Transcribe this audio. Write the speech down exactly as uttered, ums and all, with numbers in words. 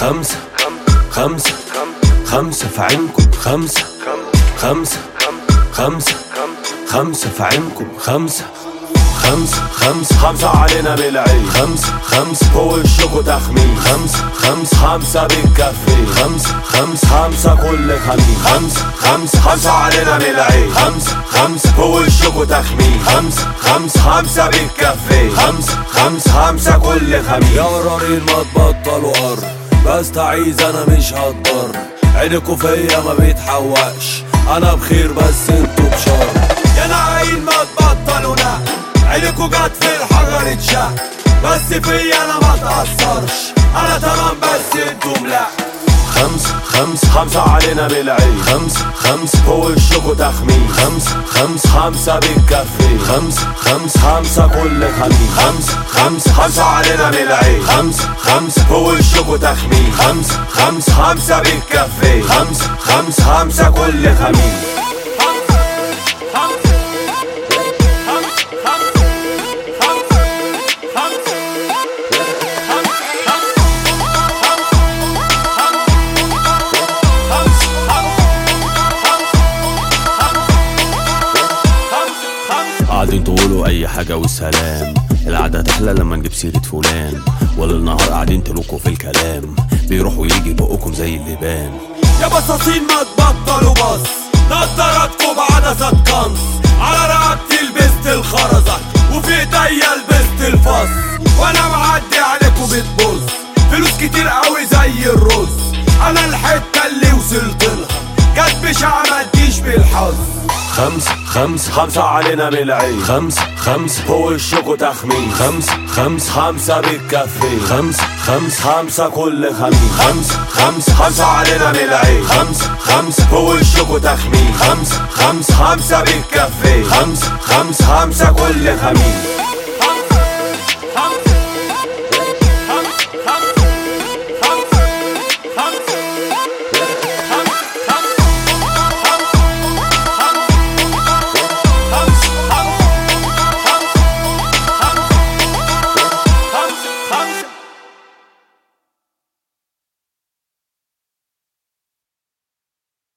خمسة خمسة خمسة في عينكم، خمسة خمسة خمسة خمسة في عينكم، خمسة خمسة خمسة خمسة علينا بالعيد، خمسة خمسة فوق وشكوا تخمين، خمسة خمسة خمسة بالكفي، خمسة خمسة خمسة كل خميس، خمسة خمسة خمسة علينا بالعيد، خمسة خمسة فوق وشكوا تخمين، خمسة خمسة خمسة بالكفي، خمسة خمسة خمسة كل خميس. يا قرارين ما تبطلوا قر، بستعيذ انا مش هضطر، عينكوا فيا ما بيتحوقش، انا بخير بس انتوا بشر. يا ناعين ما تبطلوا لا، عينكوا جت في الحجر اتشق، بس فيا انا ما تأثرش، انا تمام بس انتم لا. خمسة خمسة خمسة علينا بالعيد، خمسة خمسة فوق وشكوا تخمين، خمسة خمسة خمسة بالكفي، خمسة خمسة خمسة كل خميس، خمسة خمسة خمسة علينا بالعيد، خمسة خمسة فوق وشكوا تخمين، خمسة خمسة خمسة بالكفي، خمسة خمسة خمسة كل خميس. قاعدين تقولوا اي حاجة والسلام، القعدة تحلى لما نجيب سيرة فلان، ولا النهار قاعدين تلوكوا في الكلام، بيروح ويجي بقكم زي اللبان. يا بصاصين ما تبطلوا بص، نضاراتكم بعدسة قنص، على رقبتي لبست الخرزة، وفي ايديا لبست الفص، وانا معدي عليكم بتبص، فلوس كتير قوي زي الرز، انا الحتة اللي وصلت لها جت بشعة متجيش بالحظ. خمسة خمسة خمسة علينا بالعيد، خمسة خمسة فوق وشكوا تخمين، خمسة خمسة خمسة بالكفي، خمسة خمسة خمسة كل خميس، خمسة خمسة خمسة علينا بالعيد، خمسة خمسة فوق وشكوا تخمين، خمسة خمسة خمسة بالكفي، خمسة خمسة خمسة كل خميس.